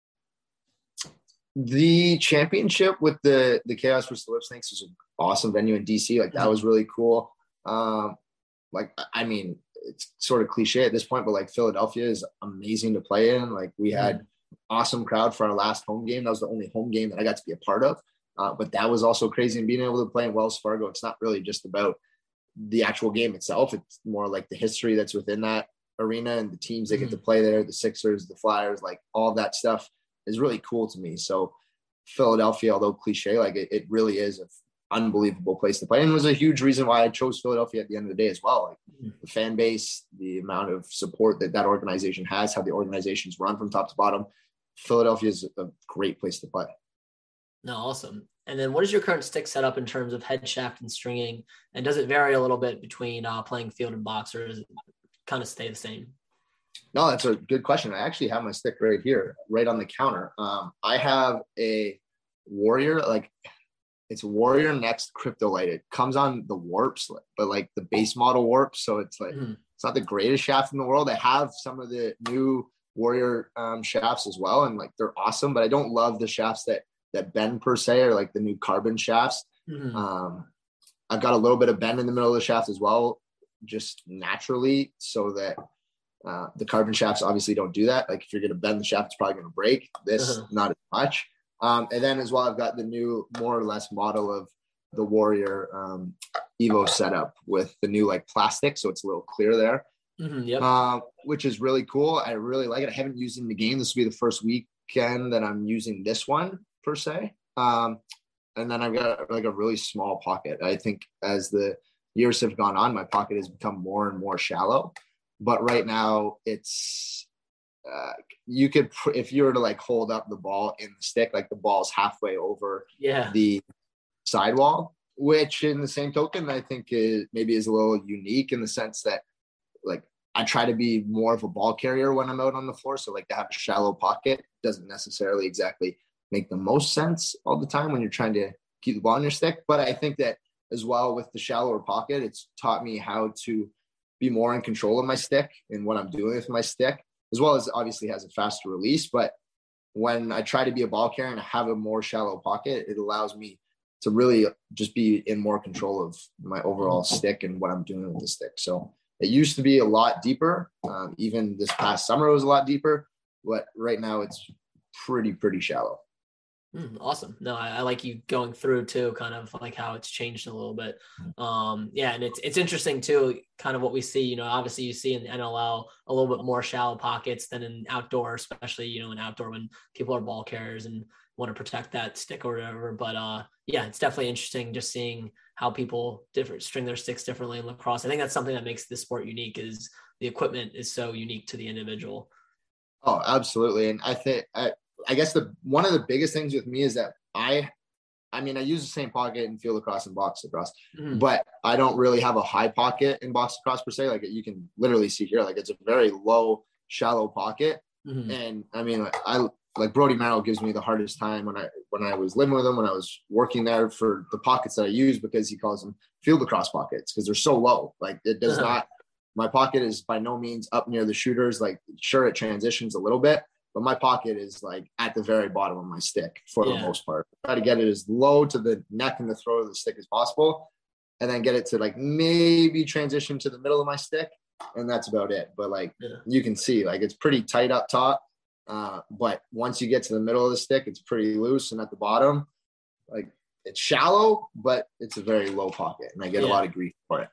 The championship with the the Chaos versus the Whip Snakes was an awesome venue in D C. Like that was really cool. Um, like I mean, it's sort of cliche at this point, but like Philadelphia is amazing to play in. Like we had mm-hmm. awesome crowd for our last home game. That was the only home game that I got to be a part of. Uh, but that was also crazy. And being able to play in Wells Fargo, it's not really just about the actual game itself. It's more like the history that's within that arena and the teams that mm-hmm. get to play there, the Sixers, the Flyers, like all of that stuff is really cool to me. So Philadelphia, although cliche, like it, it really is an unbelievable place to play. And it was a huge reason why I chose Philadelphia at the end of the day as well. Like mm-hmm. the fan base, the amount of support that that organization has, how the organization's run from top to bottom. Philadelphia is a great place to play. No, awesome. And then what is your current stick setup in terms of head shaft and stringing? And does it vary a little bit between uh, playing field and box, or does it kind of stay the same? No, that's a good question. I actually have my stick right here, right on the counter. Um, I have a Warrior, like it's Warrior Next Cryptolite. It comes on the warps, but like the base model warps. So it's like, mm-hmm. it's not the greatest shaft in the world. I have some of the new Warrior um, shafts as well. And like, they're awesome, but I don't love the shafts that, that bend per se, or like the new carbon shafts. Mm-hmm. Um, I've got a little bit of bend in the middle of the shaft as well, just naturally, so that Uh, the carbon shafts obviously don't do that. Like if you're going to bend the shaft, it's probably going to break. This, uh-huh. not as much. Um, and then as well, I've got the new, more or less model of the Warrior um, Evo setup with the new like plastic. So it's a little clear there, mm-hmm, yep. uh, which is really cool. I really like it. I haven't used it in the game. This will be the first weekend that I'm using this one per se. Um, and then I've got like a really small pocket. I think as the years have gone on, my pocket has become more and more shallow. But right now it's, uh, you could, if you were to like hold up the ball in the stick, like the ball's halfway over yeah. the sidewall, which in the same token, I think is, maybe is a little unique in the sense that like I try to be more of a ball carrier when I'm out on the floor. So like to have a shallow pocket doesn't necessarily exactly make the most sense all the time when you're trying to keep the ball in your stick. But I think that as well with the shallower pocket, it's taught me how to be more in control of my stick and what I'm doing with my stick, as well as obviously has a faster release. But when I try to be a ball carrier and have a more shallow pocket, it allows me to really just be in more control of my overall stick and what I'm doing with the stick. So it used to be a lot deeper. Um, even this past summer, it was a lot deeper, but right now it's pretty, pretty shallow. Mm, awesome. No, I, I like you going through too, kind of like how it's changed a little bit. Um, yeah. And it's, it's interesting too, kind of what we see, you know, obviously you see in the N L L a little bit more shallow pockets than in outdoor, especially, you know, in outdoor when people are ball carriers and want to protect that stick or whatever. But uh, yeah, it's definitely interesting just seeing how people different string their sticks differently in lacrosse. I think that's something that makes this sport unique, is the equipment is so unique to the individual. Oh, absolutely. And I think, I, I guess the one of the biggest things with me is that I, I mean, I use the same pocket in field lacrosse and box lacrosse, mm-hmm. but I don't really have a high pocket in box lacrosse per se. Like you can literally see here, like it's a very low, shallow pocket. Mm-hmm. And I mean, I like Brody Merrill gives me the hardest time when I when I was living with him, when I was working there, for the pockets that I use, because he calls them field lacrosse pockets because they're so low. Like it does uh-huh. not. My pocket is by no means up near the shooters. Like sure, it transitions a little bit, but my pocket is like at the very bottom of my stick for yeah. the most part. I try to get it as low to the neck and the throat of the stick as possible, and then get it to like maybe transition to the middle of my stick, and that's about it. But like yeah. you can see, like it's pretty tight up top, uh, but once you get to the middle of the stick, it's pretty loose, and at the bottom, like it's shallow, but it's a very low pocket, and I get yeah. a lot of grief for it.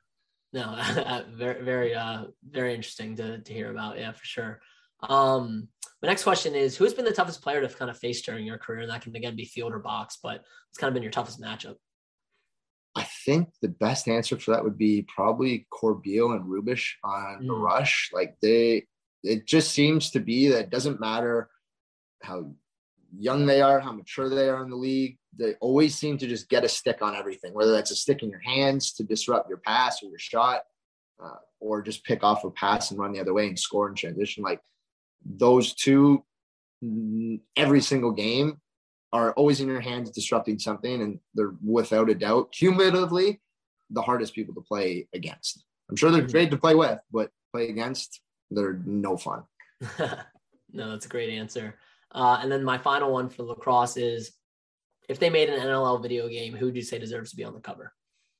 No, very, very, uh, very interesting to, to hear about. Yeah, for sure. Um, my next question is, who's been the toughest player to kind of face during your career? And that can, again, be field or box, but it's kind of been your toughest matchup. I think the best answer for that would be probably Corbeil and Rubish on mm. the rush. Like they, it just seems to be that it doesn't matter how young they are, how mature they are in the league. They always seem to just get a stick on everything, whether that's a stick in your hands to disrupt your pass or your shot, uh, or just pick off a pass and run the other way and score in transition. Like those two, every single game, are always in your hands disrupting something, and they're without a doubt, cumulatively, the hardest people to play against. I'm sure they're great to play with, but play against, they're no fun. No, that's a great answer. Uh, and then my final one for lacrosse is, if they made an N L L video game, who would you say deserves to be on the cover?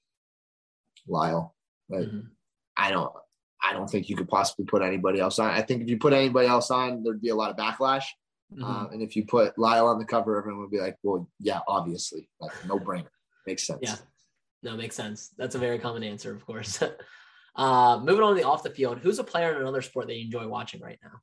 Lyle. Like, mm-hmm. I don't I don't think you could possibly put anybody else on. I think if you put anybody else on, there'd be a lot of backlash. Mm-hmm. Uh, and if you put Lyle on the cover, everyone would be like, well, yeah, obviously. Like, no brainer. Makes sense. Yeah. No, makes sense. That's a very common answer, of course. uh, moving on to the off the field, who's a player in another sport that you enjoy watching right now?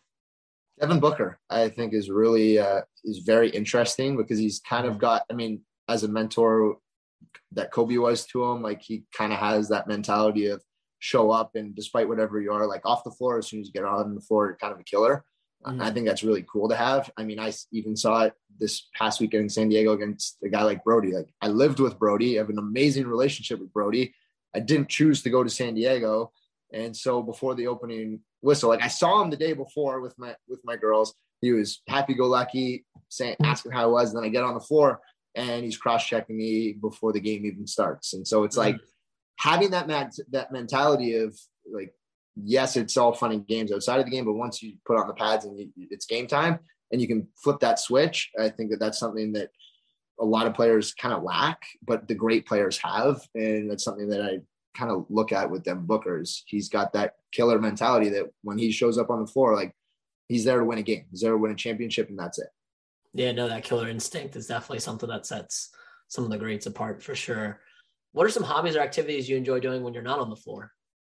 Devin Booker, I think, is really uh, is very interesting because he's kind of got, I mean, as a mentor that Kobe was to him, like he kind of has that mentality of show up, and despite whatever you are, like off the floor, as soon as you get on the floor, you're kind of a killer. Mm-hmm. I think that's really cool to have. I mean, I even saw it this past weekend in San Diego against a guy like Brody. Like I lived with Brody. I have an amazing relationship with Brody. I didn't choose to go to San Diego. And so before the opening whistle, like I saw him the day before with my, with my girls, he was happy-go-lucky, saying, asking how I was. And then I get on the floor and he's cross-checking me before the game even starts. And so it's mm-hmm. like having that, mat- that mentality of like, yes, it's all fun and games outside of the game, but once you put on the pads and you, it's game time and you can flip that switch, I think that that's something that a lot of players kind of lack, but the great players have. And that's something that I kind of look at with Devin Booker's. He's got that killer mentality that when he shows up on the floor, like he's there to win a game, he's there to win a championship, and that's it. Yeah, no, that killer instinct is definitely something that sets some of the greats apart for sure. What are some hobbies or activities you enjoy doing when you're not on the floor?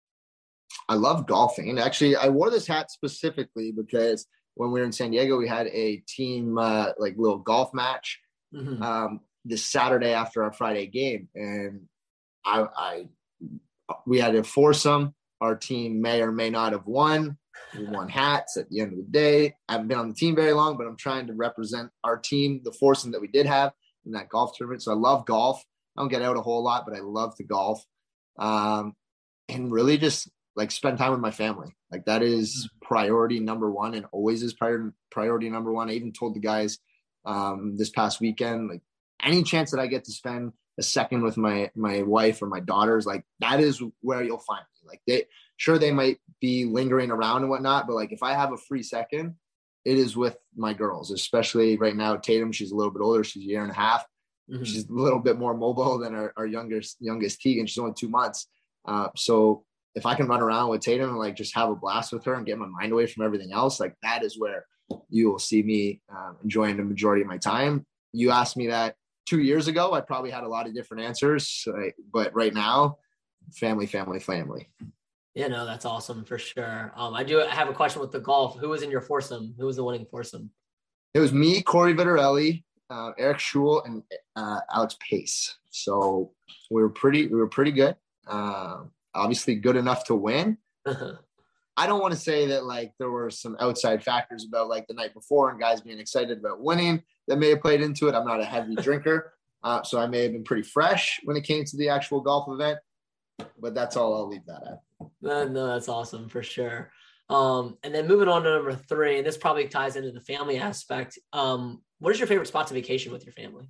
I love golfing. Actually, I wore this hat specifically because when we were in San Diego, we had a team uh, like little golf match mm-hmm. um, this Saturday after our Friday game. And I, I, we had a foursome. Our team may or may not have won. We won hats at the end of the day. I haven't been on the team very long, but I'm trying to represent our team, the foursome that we did have in that golf tournament. So I love golf. I don't get out a whole lot, but I love to golf. Um, and really just like spend time with my family. Like that is priority number one and always is prior, priority number one. I even told the guys um, this past weekend, like any chance that I get to spend a second with my, my wife or my daughters, like that is where you'll find me. Like they, sure, they might be lingering around and whatnot, but like if I have a free second, it is with my girls, especially right now. Tatum, she's a little bit older. She's a year and a half. Mm-hmm. She's a little bit more mobile than our, our youngest, youngest Tegan. She's only two months. Uh, so if I can run around with Tatum and like just have a blast with her and get my mind away from everything else, like that is where you will see me um, enjoying the majority of my time. You asked me that two years ago, I probably had a lot of different answers, uh, but right now, family, family, family. Yeah, no, that's awesome for sure. Um, I do have a question with the golf. Who was in your foursome? Who was the winning foursome? It was me, Corey Vittorelli, uh, Eric Schul, and uh, Alex Pace. So we were pretty, we were pretty good. Uh, obviously good enough to win. I don't want to say that like there were some outside factors about like the night before and guys being excited about winning that may have played into it. I'm not a heavy drinker. Uh, so I may have been pretty fresh when it came to the actual golf event, but that's all. I'll leave that at. No, no, that's awesome for sure. Um, and then moving on to number three, and this probably ties into the family aspect. Um, what is your favorite spot to vacation with your family?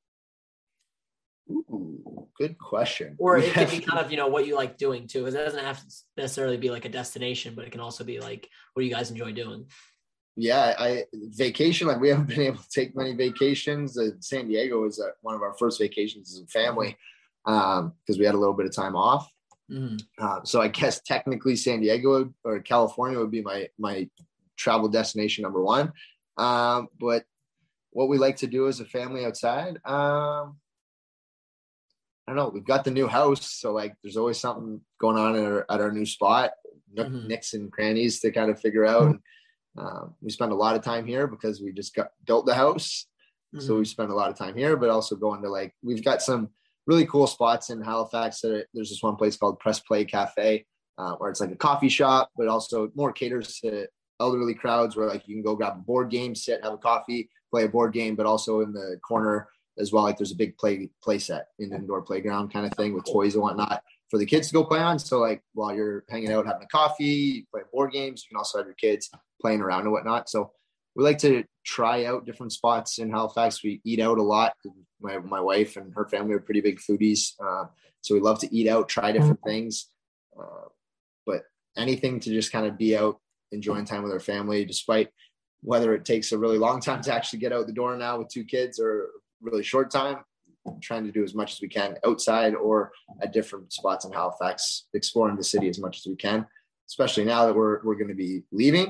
Ooh, good question. Or it could be kind of, you know, what you like doing too, because it doesn't have to necessarily be like a destination, but it can also be like what you guys enjoy doing. Yeah, I vacation, like we haven't been able to take many vacations. Uh, San Diego was uh, one of our first vacations as a family because um, we had a little bit of time off. Mm-hmm. Uh, so I guess technically San Diego or California would be my my travel destination number one. Um, but what we like to do as a family outside, um, I don't know, we've got the new house. So like, there's always something going on at our, at our new spot, mm-hmm. nicks and crannies to kind of figure out. And, um, we spend a lot of time here because we just got built the house. Mm-hmm. So we spend a lot of time here, but also going to like, we've got some really cool spots in Halifax. That are, there's this one place called Press Play Cafe, uh, where it's like a coffee shop, but also more caters to elderly crowds where like you can go grab a board game, sit, have a coffee, play a board game, but also in the corner as well. Like there's a big play play set in the indoor playground kind of thing with toys and whatnot for the kids to go play on. So like while you're hanging out, having a coffee, playing board games, you can also have your kids playing around and whatnot. So we like to try out different spots in Halifax. We eat out a lot. My my wife and her family are pretty big foodies. Uh, so we love to eat out, try different things. Uh, but anything to just kind of be out, enjoying time with our family, despite whether it takes a really long time to actually get out the door now with two kids or really short time, trying to do as much as we can outside or at different spots in Halifax, exploring the city as much as we can, especially now that we're, we're going to be leaving,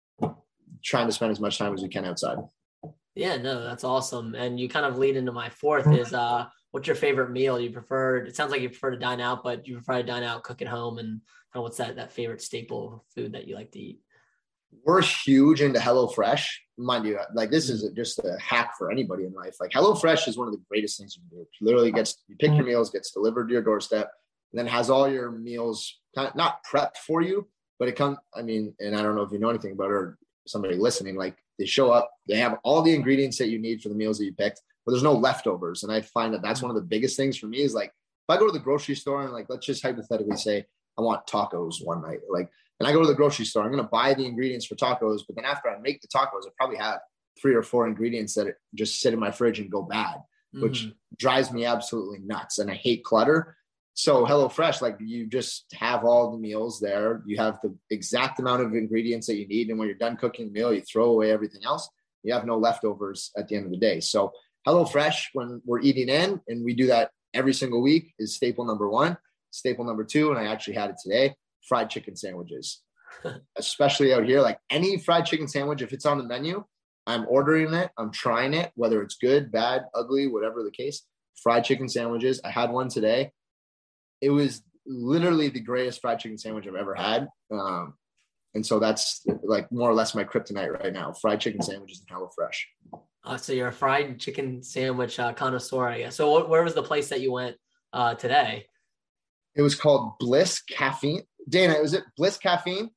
trying to spend as much time as we can outside. Yeah, no, that's awesome. And you kind of lead into my fourth is, uh, what's your favorite meal you prefer? It sounds like you prefer to dine out, but you prefer to dine out, cook at home. And kind of what's that, that favorite staple food that you like to eat? We're huge into HelloFresh. Mind you, like this is a, just a hack for anybody in life. Like HelloFresh is one of the greatest things you can do. It literally gets, you pick your meals, gets delivered to your doorstep, and then has all your meals kind of not prepped for you, but it comes, I mean, and I don't know if you know anything about it or somebody listening, like they show up, they have all the ingredients that you need for the meals that you picked, but there's no leftovers. And I find that that's one of the biggest things for me is like, if I go to the grocery store and like, let's just hypothetically say I want tacos one night, like, and I go to the grocery store, I'm going to buy the ingredients for tacos, but then after I make the tacos, I probably have three or four ingredients that just sit in my fridge and go bad, mm-hmm. which drives me absolutely nuts. And I hate clutter. So HelloFresh, like you just have all the meals there. You have the exact amount of ingredients that you need. And when you're done cooking the meal, you throw away everything else. You have no leftovers at the end of the day. So HelloFresh, when we're eating in, and we do that every single week, is staple number one. Staple number two, and I actually had it today, fried chicken sandwiches, especially out here. Like any fried chicken sandwich, if it's on the menu, I'm ordering it. I'm trying it, whether it's good, bad, ugly, whatever the case. Fried chicken sandwiches. I had one today. It was literally the greatest fried chicken sandwich I've ever had. Um, and so that's like more or less my kryptonite right now. Fried chicken sandwiches and HelloFresh. Uh, so you're a fried chicken sandwich uh, connoisseur, I guess. So what, where was the place that you went uh, today? It was called Bliss Caffeine. Dana, was it Bliss Caffeine?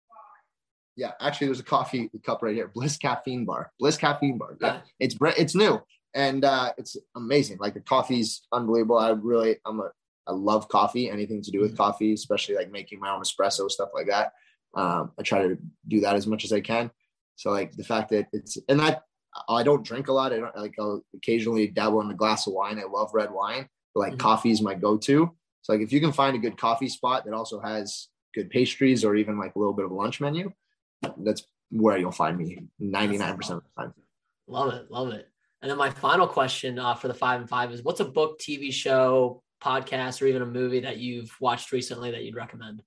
Yeah, actually, there's a coffee cup right here. Bliss Caffeine Bar. Bliss Caffeine Bar. Yeah, it's it's new and uh, it's amazing. Like the coffee's unbelievable. I really, I'm a, I love coffee. Anything to do with mm-hmm. coffee, especially like making my own espresso, stuff like that. Um, I try to do that as much as I can. So like the fact that it's, and I I don't drink a lot. I don't like. I'll occasionally dabble in a glass of wine. I love red wine, but like mm-hmm. coffee is my go-to. So like if you can find a good coffee spot that also has good pastries or even like a little bit of a lunch menu, that's where you'll find me ninety-nine percent of the time. Love it. Love it. And then my final question uh, for the five and five is what's a book, T V show, podcast, or even a movie that you've watched recently that you'd recommend?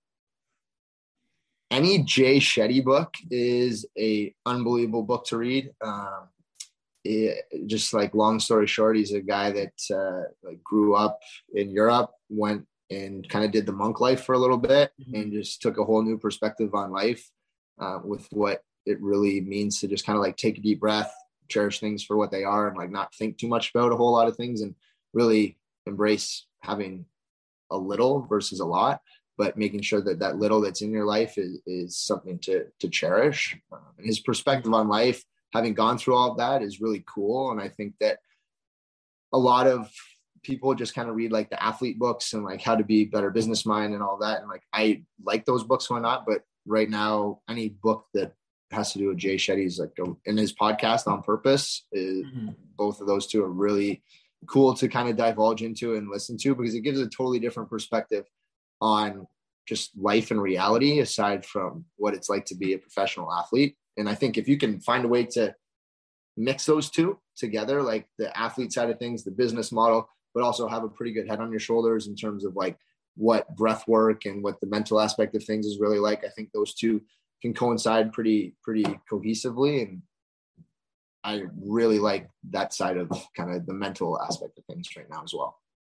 Any Jay Shetty book is a unbelievable book to read. Um, it, just like long story short, he's a guy that uh, like grew up in Europe, went and kind of did the monk life for a little bit mm-hmm. and just took a whole new perspective on life uh, with what it really means to just kind of like take a deep breath, cherish things for what they are and like not think too much about a whole lot of things and really embrace having a little versus a lot, but making sure that that little that's in your life is, is something to, to cherish. Uh, and his perspective on life, having gone through all of that, is really cool. And I think that a lot of people just kind of read like the athlete books and like how to be better business mind and all that. And like, I like those books or not, but right now, any book that has to do with Jay Shetty's like in his podcast On Purpose, is, mm-hmm. both of those two are really cool to kind of divulge into and listen to, because it gives a totally different perspective on just life and reality aside from what it's like to be a professional athlete. And I think if you can find a way to mix those two together, like the athlete side of things, the business model, but also have a pretty good head on your shoulders in terms of like what breath work and what the mental aspect of things is really like, I think those two can coincide pretty, pretty cohesively. And I really like that side of kind of the mental aspect of things right now as well.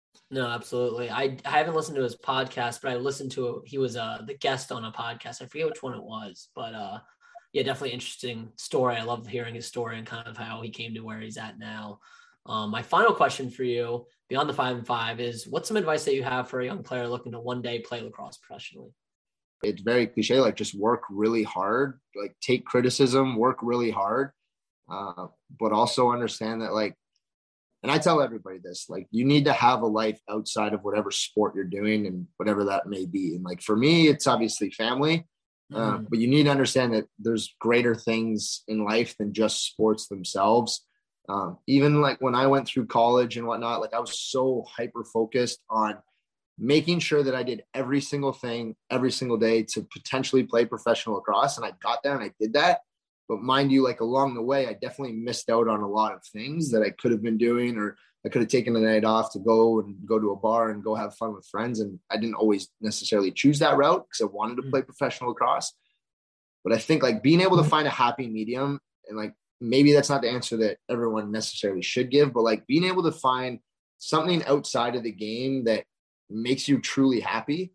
No, absolutely. I, I haven't listened to his podcast, but I listened to it. He was uh, the guest on a podcast. I forget which one it was, but uh, yeah, definitely interesting story. I love hearing his story and kind of how he came to where he's at now. Um, my final question for you, beyond the five and five, is what's some advice that you have for a young player looking to one day play lacrosse professionally? It's very cliche, like just work really hard, like take criticism, work really hard, uh, but also understand that, like, and I tell everybody this, like, you need to have a life outside of whatever sport you're doing and whatever that may be. And like, for me, it's obviously family, uh, mm-hmm. but you need to understand that there's greater things in life than just sports themselves. Um, even like when I went through college and whatnot, like I was so hyper focused on making sure that I did every single thing every single day to potentially play professional lacrosse. And I got there and I did that. But mind you, like along the way, I definitely missed out on a lot of things that I could have been doing, or I could have taken the night off to go and go to a bar and go have fun with friends. And I didn't always necessarily choose that route because I wanted to play professional lacrosse. But I think like being able to find a happy medium, and like, maybe that's not the answer that everyone necessarily should give, but like being able to find something outside of the game that makes you truly happy,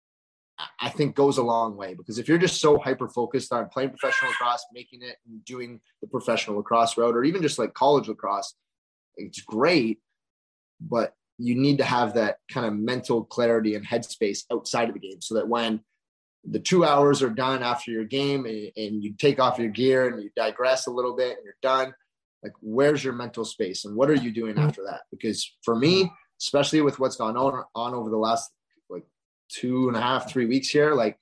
I think goes a long way. Because if you're just so hyper focused on playing professional lacrosse, making it and doing the professional lacrosse route, or even just like college lacrosse, it's great, but you need to have that kind of mental clarity and headspace outside of the game, so that when the two hours are done after your game and, and you take off your gear and you digress a little bit and you're done, like, where's your mental space and what are you doing after that? Because for me, especially with what's gone on, on over the last like two and a half, three weeks here, like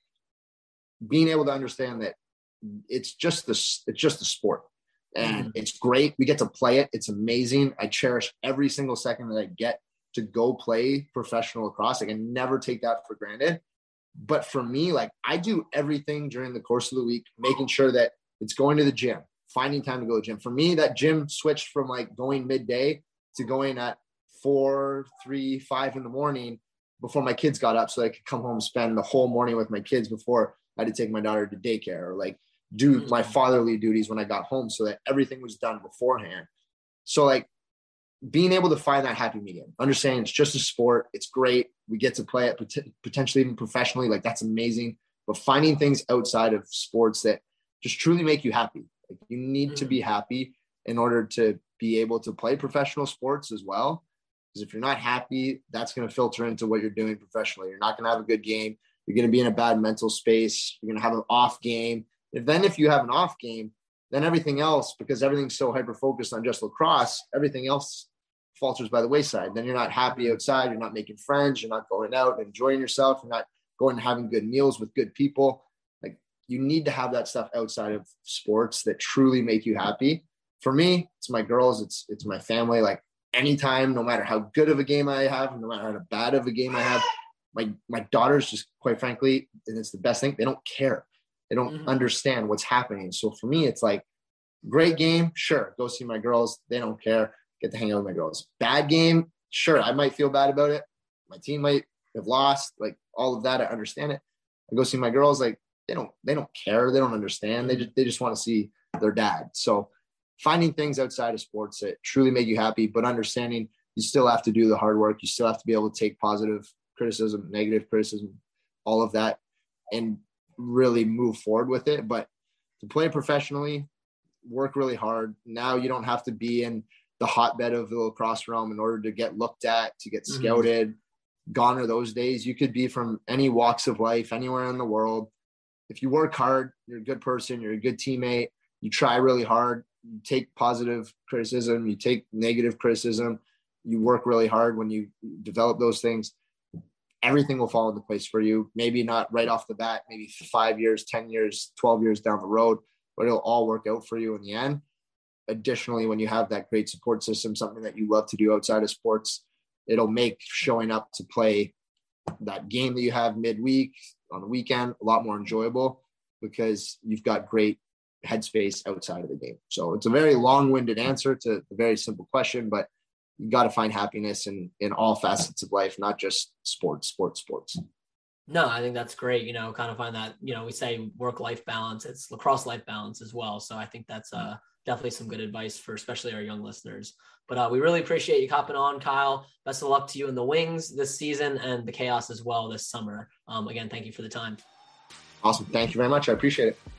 being able to understand that it's just this, it's just a sport and mm-hmm. it's great. We get to play it. It's amazing. I cherish every single second that I get to go play professional lacrosse. I can never take that for granted. But for me, like I do everything during the course of the week, making sure that it's going to the gym, finding time to go to the gym. For me, that gym switched from like going midday to going at four, three, five in the morning before my kids got up, so I could come home and spend the whole morning with my kids before I had to take my daughter to daycare, or like do my fatherly duties when I got home, so that everything was done beforehand. So like being able to find that happy medium, understanding it's just a sport. It's great. We get to play it pot- potentially even professionally. Like that's amazing. But finding things outside of sports that just truly make you happy. Like you need mm-hmm. to be happy in order to be able to play professional sports as well. Because if you're not happy, that's going to filter into what you're doing professionally. You're not going to have a good game. You're going to be in a bad mental space. You're going to have an off game. And then if you have an off game, then everything else, because everything's so hyper-focused on just lacrosse, everything else falters by the wayside. Then you're not happy outside. You're not making friends. You're not going out and enjoying yourself. You're not going and having good meals with good people. Like you need to have that stuff outside of sports that truly make you happy. For me, it's my girls. It's, it's my family. Like anytime, no matter how good of a game I have, no matter how bad of a game I have, my, my daughters just quite frankly, and it's the best thing, they don't care. They don't mm-hmm. understand what's happening. So for me, it's like great game. Sure. Go see my girls. They don't care. Get to hang out with my girls. Bad game. Sure. I might feel bad about it. My team might have lost, like all of that. I understand it. I go see my girls. Like they don't, they don't care. They don't understand. They just, they just want to see their dad. So finding things outside of sports that truly make you happy, but understanding you still have to do the hard work. You still have to be able to take positive criticism, negative criticism, all of that, and really move forward with it. But to play professionally, work really hard. Now you don't have to be in the hotbed of the lacrosse realm in order to get looked at, to get scouted. Mm-hmm. Gone are those days. You could be from any walks of life, anywhere in the world. If you work hard, you're a good person, you're a good teammate, you try really hard, you take positive criticism, you take negative criticism, you work really hard when you develop those things, everything will fall into place for you. Maybe not right off the bat, maybe five years, ten years, twelve years down the road, but it'll all work out for you in the end. Additionally, when you have that great support system, something that you love to do outside of sports, it'll make showing up to play that game that you have midweek on the weekend a lot more enjoyable because you've got great headspace outside of the game. So it's a very long-winded answer to a very simple question, but you got to find happiness in, in all facets of life, not just sports, sports, sports. No, I think that's great. You know, kind of find that, you know, we say work-life balance, it's lacrosse life balance as well. So I think that's uh, definitely some good advice for especially our young listeners. But uh, we really appreciate you hopping on, Kyle. Best of luck to you in the Wings this season and the Chaos as well this summer. Um, again, thank you for the time. Awesome. Thank you very much. I appreciate it.